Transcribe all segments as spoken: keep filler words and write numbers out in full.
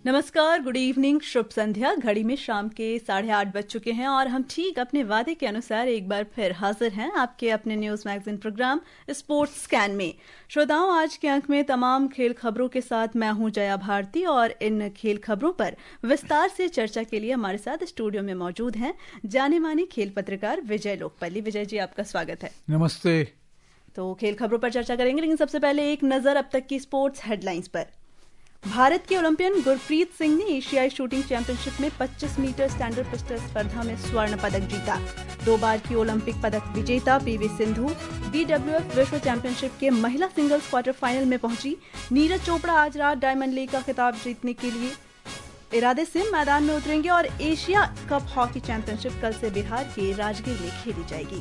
नमस्कार, good evening, शुभ संध्या। घड़ी में शाम के साढ़े आठ बज चुके हैं और हम ठीक अपने वादे के अनुसार एक बार फिर हाजिर हैं आपके अपने news magazine program sports scan में। श्रोताओं, आज के अंक में तमाम खेल खबरों के साथ मैं हूं जया भारती और इन खेल खबरों पर विस्तार से चर्चा के लिए हमारे साथ स्टूडियो में मौजूद हैं जाने माने खेल पत्रकार विजय लोकपल्ली। विजय जी, आपका स्वागत है। नमस्ते। तो खेल खबरों पर चर्चा करेंगे, लेकिन सबसे पहले एक नजर अब तक की स्पोर्ट्स हेडलाइंस पर। भारत के ओलंपियन गुरप्रीत सिंह ने एशियाई शूटिंग चैंपियनशिप में पच्चीस मीटर स्टैंडर्ड पिस्टल स्पर्धा में स्वर्ण पदक जीता। दो बार की ओलंपिक पदक विजेता पीवी सिंधु बीडब्ल्यूएफ विश्व चैंपियनशिप के महिला सिंगल्स क्वार्टर फाइनल में पहुंची। नीरज चोपड़ा आज रात डायमंड लीग का खिताब जीतने के लिए इरादे से मैदान में उतरेंगे और एशिया कप हॉकी चैंपियनशिप कल से बिहार के राजगीर में खेली जाएगी।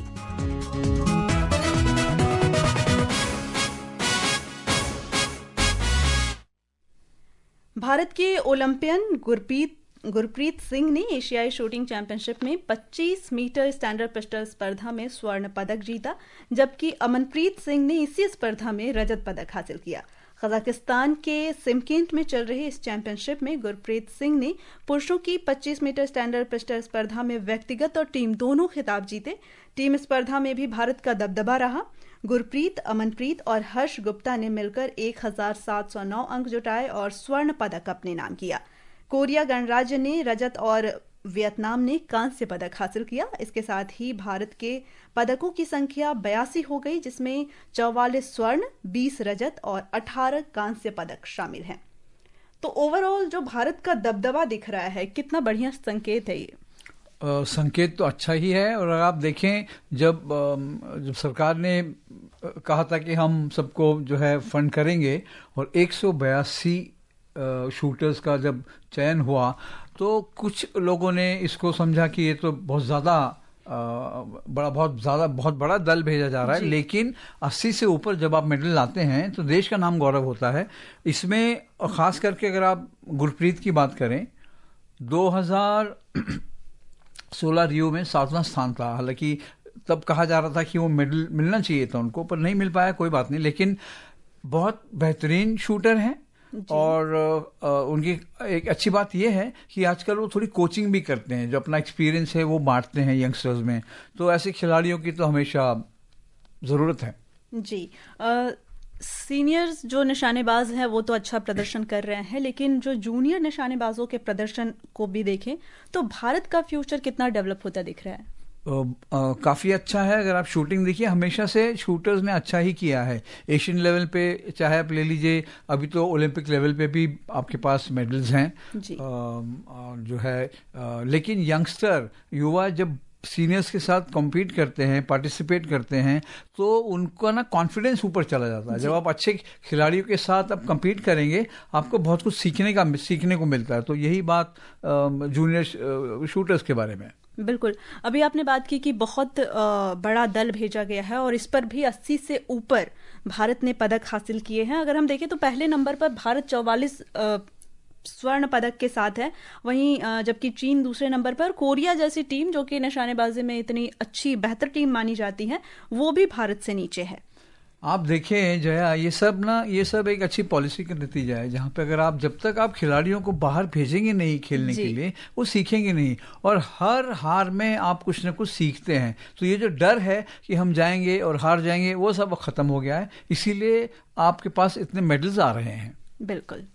भारत के ओलंपियन गुरप्रीत गुरप्रीत सिंह ने एशियाई शूटिंग चैंपियनशिप में पच्चीस मीटर स्टैंडर्ड पिस्टल स्पर्धा में स्वर्ण पदक जीता, जबकि अमनप्रीत सिंह ने इसी स्पर्धा में रजत पदक हासिल किया। कजाकिस्तान के सिमकिंट में चल रही इस चैंपियनशिप में गुरप्रीत सिंह ने पुरुषों की पच्चीस मीटर स्टैंडर्ड पिस्टल स्पर्धा में व्यक्तिगत और टीम दोनों खिताब जीते। टीम स्पर्धा में भी भारत का दबदबा रहा। गुरप्रीत, अमनप्रीत और हर्ष गुप्ता ने मिलकर एक हजार सात सौ नौ अंक जुटाए और स्वर्ण पदक अपने नाम किया। कोरिया गणराज्य ने रजत और वियतनाम ने कांस्य पदक हासिल किया। इसके साथ ही भारत के पदकों की संख्या बयासी हो गई, जिसमें चौवालीस स्वर्ण, बीस रजत और अठारह कांस्य पदक शामिल हैं। तो ओवरऑल जो भारत का दबदबा दिख रहा है, कितना बढ़िया संकेत है ये। Uh, संकेत तो अच्छा ही है। और अगर आप देखें, जब जब सरकार ने कहा था कि हम सबको जो है फंड करेंगे और एक सौ बयासी शूटर्स का जब चयन हुआ, तो कुछ लोगों ने इसको समझा कि ये तो बहुत ज़्यादा बड़ा बहुत ज़्यादा बहुत बड़ा दल भेजा जा रहा है। लेकिन अस्सी से ऊपर जब आप मेडल लाते हैं तो देश का नाम गौरव होता है इसमें। और ख़ास करके अगर आप गुरप्रीत की बात करें, दो हज़ार सोलह रियो में सातवां स्थान था। हालांकि तब कहा जा रहा था कि वो मेडल मिलना चाहिए था उनको, पर नहीं मिल पाया, कोई बात नहीं। लेकिन बहुत बेहतरीन शूटर हैं और आ, उनकी एक अच्छी बात यह है कि आजकल वो थोड़ी कोचिंग भी करते हैं, जो अपना एक्सपीरियंस है वो बांटते हैं यंगस्टर्स में। तो ऐसे खिलाड़ियों की तो हमेशा ज़रूरत है। जी, आ... सीनियर्स जो निशानेबाज हैं वो तो अच्छा प्रदर्शन कर रहे हैं, लेकिन जो जूनियर निशानेबाजों के प्रदर्शन को भी देखें तो भारत का फ्यूचर कितना डेवलप होता दिख रहा है। काफ़ी अच्छा है। अगर आप शूटिंग देखिए, हमेशा से शूटर्स ने अच्छा ही किया है। एशियन लेवल पे चाहे आप ले लीजिए, अभी तो ओलंपिक लेवल पे भी आपके पास मेडल्स हैं जी। आ, आ, जो है आ, लेकिन यंगस्टर युवा जब सीनियर्स के साथ कॉम्पीट करते हैं, पार्टिसिपेट करते हैं, तो उनका ना कॉन्फिडेंस ऊपर चला जाता है। जब आप अच्छे खिलाड़ियों के साथ आप कम्पीट करेंगे, आपको बहुत कुछ सीखने का सीखने को मिलता है। तो यही बात जूनियर शूटर्स के बारे में। बिल्कुल। अभी आपने बात की कि बहुत बड़ा दल भेजा गया है और इस पर भी अस्सी से ऊपर भारत ने पदक हासिल किए हैं। अगर हम देखें तो पहले नंबर पर भारत चौवालीस स्वर्ण पदक के साथ है, वहीं जबकि चीन दूसरे नंबर पर। कोरिया जैसी टीम जो कि निशानेबाजी में इतनी अच्छी बेहतर टीम मानी जाती है, वो भी भारत से नीचे है। आप देखें जया, ये सब ना ये सब एक अच्छी पॉलिसी का नतीजा है, जहाँ पे अगर आप जब तक आप खिलाड़ियों को बाहर भेजेंगे नहीं खेलने के लिए, वो सीखेंगे नहीं। और हर हार में आप कुछ ना कुछ सीखते हैं। तो ये जो डर है कि हम जाएंगे और हार जाएंगे, वो सब खत्म हो गया है। इसीलिए आपके पास इतने मेडल्स आ रहे हैं। बिल्कुल।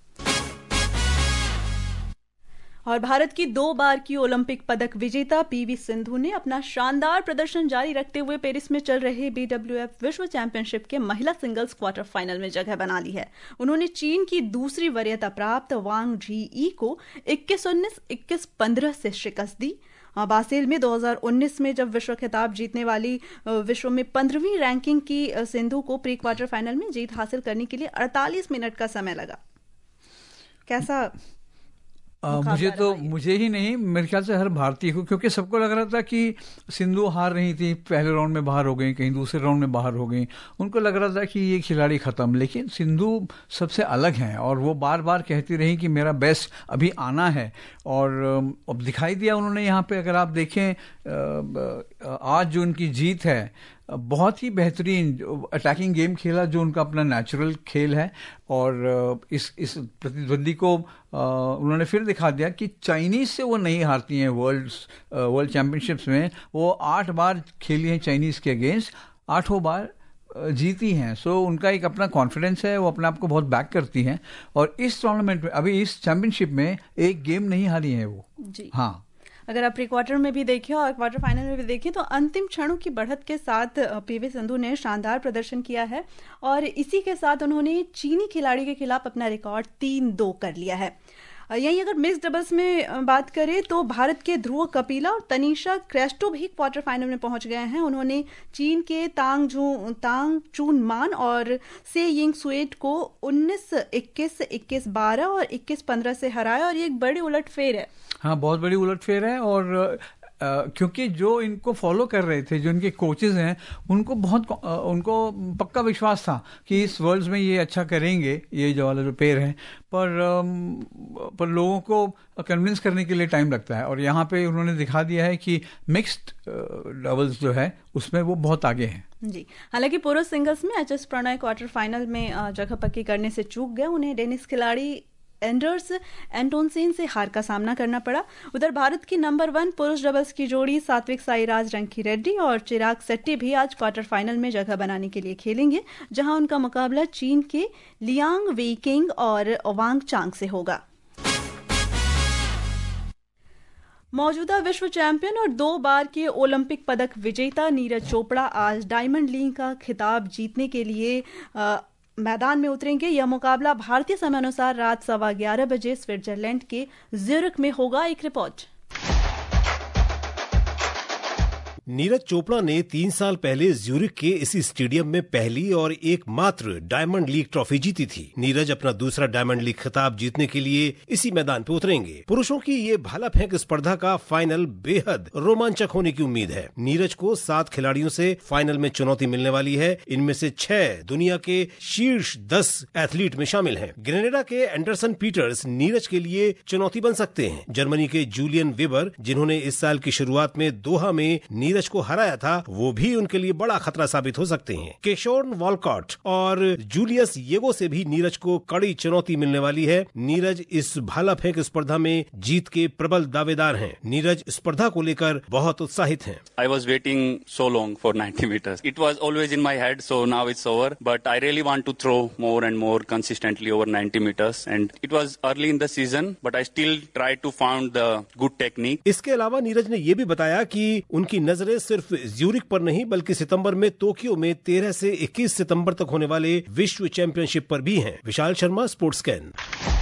और भारत की दो बार की ओलंपिक पदक विजेता पीवी सिंधु ने अपना शानदार प्रदर्शन जारी रखते हुए पेरिस में चल रहे बीडब्ल्यूएफ विश्व चैंपियनशिप के महिला सिंगल्स क्वार्टर फाइनल में जगह बना ली है। उन्होंने चीन की दूसरी वरीयता प्राप्त वांग जी को इक्कीस उन्नीस, इक्कीस पंद्रह से शिकस्त दी। बासेल में दो हज़ार उन्नीस में जब विश्व खिताब जीतने वाली विश्व में पंद्रहवीं रैंकिंग की सिंधु को प्री क्वार्टर फाइनल में जीत हासिल करने के लिए अड़तालीस मिनट का समय लगा। कैसा आ, मुझे तो मुझे ही नहीं, मेरे ख्याल से हर भारतीय को, क्योंकि सबको लग रहा था कि सिंधु हार रही थी, पहले राउंड में बाहर हो गई, कहीं दूसरे राउंड में बाहर हो गई। उनको लग रहा था कि ये खिलाड़ी ख़त्म। लेकिन सिंधु सबसे अलग हैं और वो बार बार कहती रही कि मेरा बेस्ट अभी आना है। और अब दिखाई दिया उन्होंने यहाँ पे। अगर आप देखें आज जो उनकी जीत है, बहुत ही बेहतरीन अटैकिंग गेम खेला, जो उनका अपना नेचुरल खेल है। और इस इस प्रतिद्वंदी को उन्होंने फिर दिखा दिया कि चाइनीज़ से वो नहीं हारती हैं वर्ल्ड वर्ल्ड चैम्पियनशिप्स में। वो आठ बार खेली हैं चाइनीज़ के अगेंस्ट, आठों बार जीती हैं। सो so, उनका एक अपना कॉन्फिडेंस है, वो अपने आप को बहुत बैक करती हैं। और इस टूर्नामेंट में, अभी इस चैंपियनशिप में एक गेम नहीं हारी है वो जी। हाँ, अगर आप प्री क्वार्टर में भी देखें और क्वार्टर फाइनल में भी देखें तो अंतिम क्षणों की बढ़त के साथ पीवी सिंधु ने शानदार प्रदर्शन किया है और इसी के साथ उन्होंने चीनी खिलाड़ी के खिलाफ अपना रिकॉर्ड तीन दो कर लिया है। यहीं अगर मिक्स डबल्स में बात करें तो भारत के ध्रुव कपिला और तनीषा क्रेस्टो भी क्वार्टर फाइनल में पहुंच गए हैं। उन्होंने चीन के तांग जू तांग चून मान और से यिंग सुएट को उन्नीस इक्कीस, इक्कीस बारह और इक्कीस पंद्रह से हराया और ये एक बड़ी उलटफेर है। हाँ, बहुत बड़ी उलटफेर है। और Uh, क्योंकि जो इनको फॉलो कर रहे थे, जो इनके कोचेज हैं, उनको बहुत uh, उनको पक्का विश्वास था कि इस वर्ल्ड में ये अच्छा करेंगे, ये जो वाला जो पेयर है। पर um, पर लोगों को कन्विंस करने के लिए टाइम लगता है। और यहाँ पे उन्होंने दिखा दिया है कि मिक्स्ड डबल्स uh, जो है उसमें वो बहुत आगे हैं। जी, हालांकि पुरुष सिंगल्स में H S Prannoy quarter final में जगह पक्की करने से चूक गए। उन्हें डेनिस खिलाड़ी एंडर्स एंटोनसेन से हार का सामना करना पड़ा। उधर भारत की नंबर वन पुरुष डबल्स की जोड़ी सात्विक साईराज रंकी रेड्डी और चिराग शेट्टी भी आज क्वार्टर फाइनल में जगह बनाने के लिए खेलेंगे, जहां उनका मुकाबला चीन के लियांग वेइकिंग और वांग चांग से होगा। मौजूदा विश्व चैंपियन और दो बार के ओलंपिक पदक विजेता नीरज चोपड़ा आज डायमंड लीग का खिताब जीतने के लिए आ, मैदान में उतरेंगे। यह मुकाबला भारतीय समय अनुसार रात सवा ग्यारह बजे स्विट्जरलैंड के ज्यूरिख में होगा। एक रिपोर्ट। नीरज चोपड़ा ने तीन साल पहले ज्यूरिख के इसी स्टेडियम में पहली और एकमात्र डायमंड लीग ट्रॉफी जीती थी। नीरज अपना दूसरा डायमंड लीग खिताब जीतने के लिए इसी मैदान पे उतरेंगे। पुरुषों की ये भाला फेंक स्पर्धा का फाइनल बेहद रोमांचक होने की उम्मीद है। नीरज को सात खिलाड़ियों से फाइनल में चुनौती मिलने वाली है। इनमें से छह दुनिया के शीर्ष दस एथलीट में शामिल हैं। ग्रेनेडा के एंडरसन पीटर्स नीरज के लिए चुनौती बन सकते हैं। जर्मनी के जूलियन वेबर, जिन्होंने इस साल की शुरुआत में दोहा में नीरज को हराया था, वो भी उनके लिए बड़ा खतरा साबित हो सकते हैं। केशोर्न वॉलकॉट और जूलियस येगो से भी नीरज को कड़ी चुनौती मिलने वाली है। नीरज इस भाला फेंक स्पर्धा में जीत के प्रबल दावेदार हैं। नीरज स्पर्धा को लेकर बहुत उत्साहित हैं। I was waiting so long for ninety meters. It was always in my head, so now it's over. But I really want to throw more and more consistently over ninety meters. And it was early in the season, but I still tried to find the good technique. इसके अलावा नीरज ने ये भी बताया कि उनकी नजरें सिर्फ ज्यूरिख पर नहीं बल्कि सितंबर में टोक्यो में तेरह से इक्कीस सितंबर तक होने वाले विश्व चैंपियनशिप पर भी हैं। Vishal Sharma, sports scan.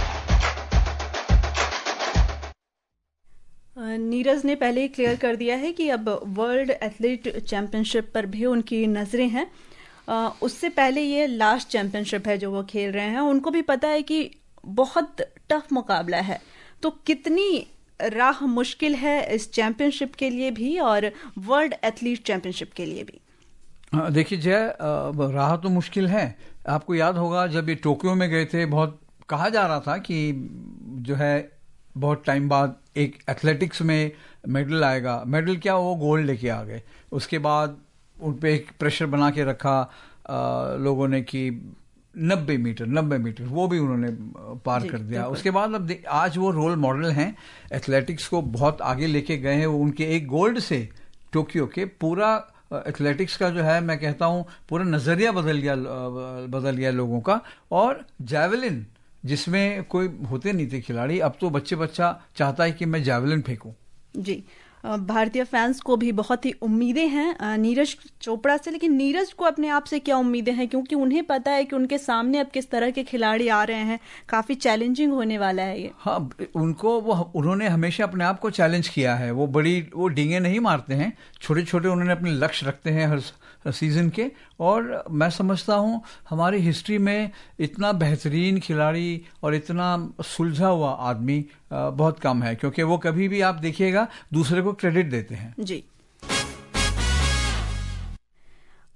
नीरज ने पहले ही क्लियर कर दिया है कि अब वर्ल्ड एथलीट चैंपियनशिप पर भी उनकी नजरें हैं। उससे पहले ये लास्ट चैंपियनशिप है जो वो खेल रहे हैं। उनको भी पता है कि बहुत टफ मुकाबला है, तो कितनी राह मुश्किल है इस चैंपियनशिप के लिए भी और वर्ल्ड एथलीट चैंपियनशिप के लिए भी। देखिए जय, राह तो मुश्किल है। आपको याद होगा जब ये टोक्यो में गए थे, बहुत कहा जा रहा था कि जो है बहुत टाइम बाद एक एथलेटिक्स में मेडल आएगा। मेडल क्या, वो गोल्ड लेके आ गए। उसके बाद उन पे एक प्रेशर बना के रखा आ, लोगों ने कि नब्बे मीटर नब्बे मीटर वो भी उन्होंने पार कर दिया। उसके बाद अब आज वो रोल मॉडल हैं, एथलेटिक्स को बहुत आगे लेके गए हैं। वो उनके एक गोल्ड से टोक्यो के पूरा एथलेटिक्स का जो है, मैं कहता हूँ पूरा नजरिया बदल गया बदल गया लोगों का। और जैवलिन, जिसमें कोई होते नहीं थे खिलाड़ी, अब तो बच्चे बच्चा चाहता है कि मैं जैवलिन फेंकूं। जी, भारतीय फैंस को भी बहुत ही उम्मीदें हैं नीरज चोपड़ा से। लेकिन नीरज को अपने आप से क्या उम्मीदें हैं, क्योंकि उन्हें पता है कि उनके सामने अब किस तरह के खिलाड़ी आ रहे हैं। काफी चैलेंजिंग होने वाला है ये। हाँ, उनको वो उन्होंने हमेशा अपने आप को चैलेंज किया है। वो बड़ी वो डींगे नहीं मारते हैं, छोटे छोटे उन्होंने अपने लक्ष्य रखते हैं हर सीजन के। और मैं समझता हूँ हमारी हिस्ट्री में इतना बेहतरीन खिलाड़ी और इतना सुलझा हुआ आदमी बहुत कम है, क्योंकि वो कभी भी आप देखिएगा दूसरे को क्रेडिट देते हैं। जी।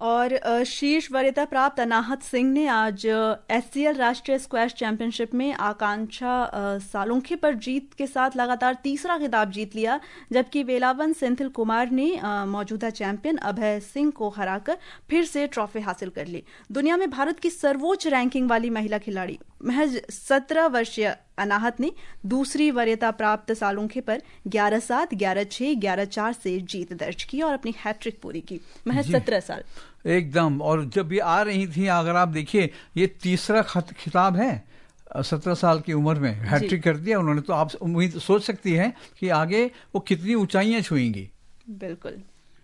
और शीर्ष वरीयता प्राप्त अनाहत सिंह ने आज एससीएल राष्ट्रीय स्क्वैश चैंपियनशिप में आकांक्षा सालुंखे पर जीत के साथ लगातार तीसरा खिताब जीत लिया, जबकि वेलावन सेंथिल कुमार ने मौजूदा चैंपियन अभय सिंह को हराकर फिर से ट्रॉफी हासिल कर ली। दुनिया में भारत की सर्वोच्च रैंकिंग वाली महिला खिलाड़ी महज सत्रह वर्षीय अनाहत ने दूसरी वरीयता प्राप्त सालुंखे पर ग्यारह सात, ग्यारह छह, ग्यारह चार से जीत दर्ज की और अपनी हैट्रिक पूरी की। महज सत्रह साल एकदम। और जब ये आ रही थी, अगर आप देखिए, ये तीसरा खिताब है सत्रह साल की उम्र में, हैट्रिक कर दिया उन्होंने। तो आप उम्मीद सोच सकती हैं कि आगे वो कितनी ऊंचाइयां छुएंगी। बिल्कुल।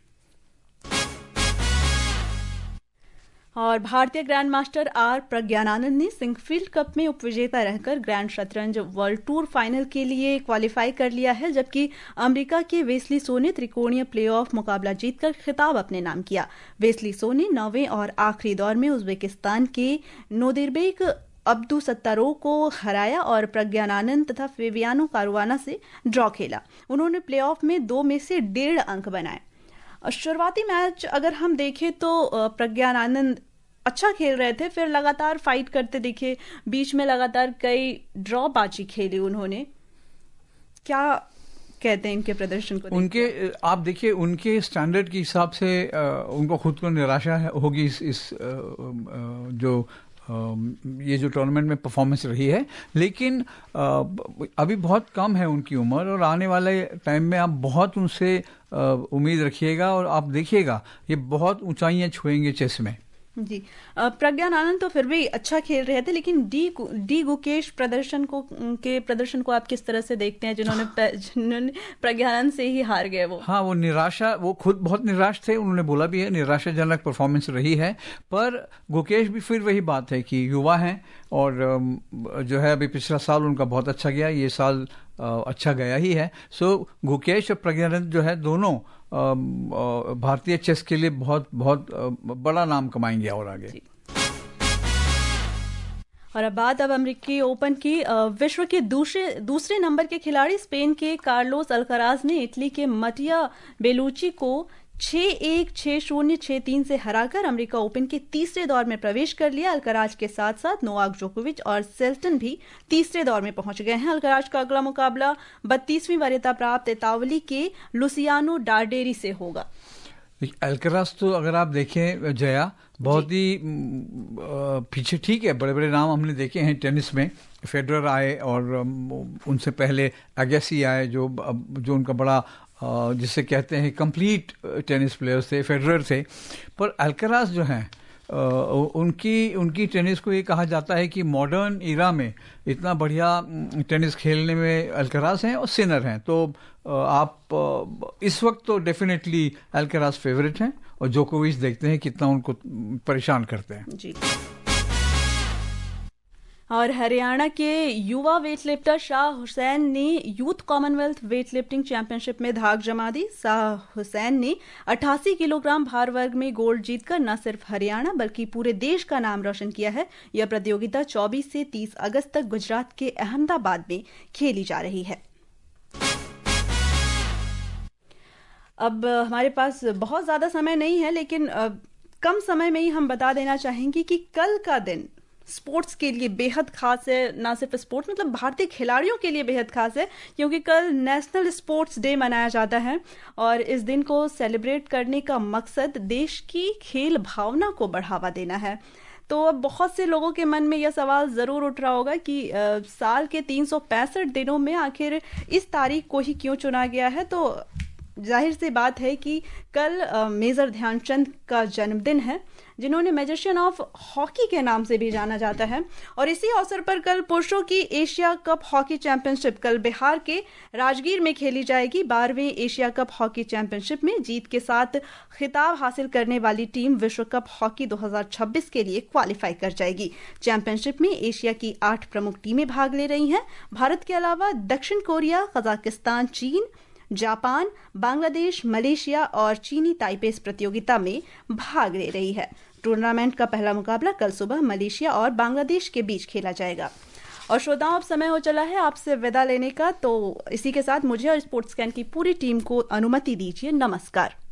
और भारतीय ग्रैंड मास्टर आर प्रज्ञानानंद ने सिंकफील्ड कप में उपविजेता रहकर ग्रैंड शतरंज वर्ल्ड टूर फाइनल के लिए क्वालिफाई कर लिया है, जबकि अमेरिका के वेस्ली सो ने त्रिकोणीय प्लेऑफ मुकाबला जीतकर खिताब अपने नाम किया। वेस्ली सो ने नौवें और आखिरी दौर में उज्बेकिस्तान के नोदिरबेक अब्दू सत्तारोव को हराया और प्रज्ञानानंद तथा फेबियानो कारुआना से ड्रॉ खेला। उन्होंने प्लेऑफ में दो में से डेढ़ अंक बनाए। शुरुआती मैच अगर हम देखें तो प्रज्ञानानंद अच्छा खेल रहे थे, फिर लगातार फाइट करते दिखे, बीच में लगातार कई ड्रॉ बाजी खेली उन्होंने। क्या कहते हैं इनके प्रदर्शन को? उनके आप देखिए, उनके स्टैंडर्ड के हिसाब से आ, उनको खुद को निराशा होगी इस, इस आ, आ, जो ये जो टूर्नामेंट में परफॉर्मेंस रही है, लेकिन अभी बहुत कम है उनकी उम्र और आने वाले टाइम में आप बहुत उनसे उम्मीद रखिएगा और आप देखिएगा ये बहुत ऊंचाइयां छुएंगे चेस में। जी, प्रज्ञानानंद तो फिर भी अच्छा खेल रहे थे, लेकिन डी डी गुकेश प्रदर्शन को के प्रदर्शन को आप किस तरह से देखते हैं, जिन्होंने जिन्होंने प्रज्ञानंद से ही हार गए वो? हाँ, वो निराशा, वो खुद बहुत निराश थे, उन्होंने बोला भी है निराशाजनक परफॉर्मेंस रही है। पर गुकेश भी फिर वही बात है कि युवा हैं और जो है अभी पिछला साल उनका बहुत अच्छा गया, ये साल अच्छा गया ही है। सो गुकेश और प्रज्ञानंद जो है दोनों भारतीय चेस के लिए बहुत बहुत बड़ा नाम कमाएंगे और आगे। और अब बात अब अमेरिकी ओपन की। विश्व के दूसरे दूसरे नंबर के खिलाड़ी स्पेन के कार्लोस अल्काराज ने इटली के मटिया बेलुची को छह एक, छह शून्य, छह तीन से हराकर अमेरिका ओपन के तीसरे दौर में प्रवेश कर लिया। अल्काराज के साथ साथ नोवाक जोकोविच और सेल्टन भी तीसरे दौर में पहुंच गए हैं। अल्काराज का अगला मुकाबला बत्तीसवीं वरीयता प्राप्त इतावली के लुसियानो डार्डेरी से होगा। अल्काराज तो अगर आप देखें जया, बहुत ही पीछे, ठीक है, बड़े बड़े नाम हमने देखे हैं टेनिस में, फेडरर आए और उनसे पहले अगेसी आए जो जो उनका बड़ा जिसे कहते हैं कंप्लीट टेनिस प्लेयर्स थे, फेडरर थे। पर अल्काराज जो हैं उनकी उनकी टेनिस को ये कहा जाता है कि मॉडर्न इरा में इतना बढ़िया टेनिस खेलने में अल्काराज हैं और सिनर हैं। तो आप इस वक्त तो डेफिनेटली अल्काराज फेवरेट हैं और जोकोविच देखते हैं कितना उनको परेशान करते हैं। जी। और हरियाणा के युवा वेटलिफ्टर शाह हुसैन ने यूथ कॉमनवेल्थ वेटलिफ्टिंग चैंपियनशिप में धाक जमा दी। शाह हुसैन ने अट्ठासी किलोग्राम भार वर्ग में गोल्ड जीतकर न सिर्फ हरियाणा बल्कि पूरे देश का नाम रोशन किया है। यह प्रतियोगिता चौबीस से तीस अगस्त तक गुजरात के अहमदाबाद में खेली जा रही है। अब हमारे पास बहुत ज्यादा समय नहीं है, लेकिन कम समय में ही हम बता देना चाहेंगे कि कल का दिन स्पोर्ट्स के लिए बेहद खास है। ना सिर्फ स्पोर्ट्स, मतलब भारतीय खिलाड़ियों के लिए बेहद खास है, क्योंकि कल नेशनल स्पोर्ट्स डे मनाया जाता है और इस दिन को सेलिब्रेट करने का मकसद देश की खेल भावना को बढ़ावा देना है। तो अब बहुत से लोगों के मन में यह सवाल ज़रूर उठ रहा होगा कि आ, साल के तीन सौ पैंसठ दिनों में आखिर इस तारीख को ही क्यों चुना गया है। तो जाहिर सी बात है कि कल मेजर ध्यानचंद का जन्मदिन है, जिन्होंने मैजिशियन ऑफ हॉकी के नाम से भी जाना जाता है। और इसी अवसर पर कल पुरुषों की एशिया कप हॉकी चैंपियनशिप कल बिहार के राजगीर में खेली जाएगी। बारहवीं एशिया कप हॉकी चैंपियनशिप में जीत के साथ खिताब हासिल करने वाली टीम विश्व कप हॉकी दो हज़ार छब्बीस के लिए क्वालिफाई कर जाएगी। चैंपियनशिप में एशिया की आठ प्रमुख टीमें भाग ले रही हैं। भारत के अलावा दक्षिण कोरिया, कजाकिस्तान, चीन, जापान, बांग्लादेश, मलेशिया और चीनी ताइपे इस प्रतियोगिता में भाग ले रही है। टूर्नामेंट का पहला मुकाबला कल सुबह मलेशिया और बांग्लादेश के बीच खेला जाएगा। और श्रोताओं, अब समय हो चला है आपसे विदा लेने का, तो इसी के साथ मुझे और स्पोर्ट्स स्कैन की पूरी टीम को अनुमति दीजिए। नमस्कार।